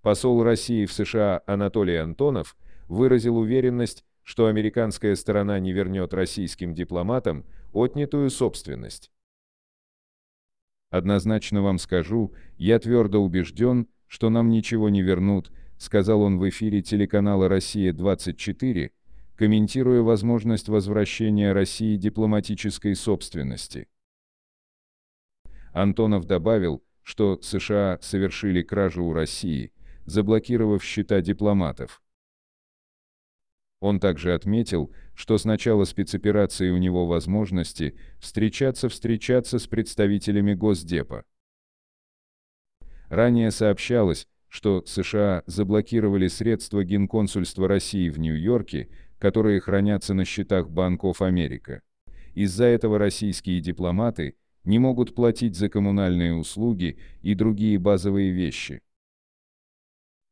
Посол России в США Анатолий Антонов выразил уверенность, что американская сторона не вернет российским дипломатам отнятую собственность. «Однозначно вам скажу, я твердо убежден, что нам ничего не вернут», сказал он в эфире телеканала «Россия-24», комментируя возможность возвращения России дипломатической собственности. Антонов добавил, что США совершили кражу у России, заблокировав счета дипломатов. Он также отметил, что с начала спецоперации у него возможности встречаться с представителями Госдепа. Ранее сообщалось, что США заблокировали средства Генконсульства России в Нью-Йорке, которые хранятся на счетах Bank of America. Из-за этого российские дипломаты не могут платить за коммунальные услуги и другие базовые вещи.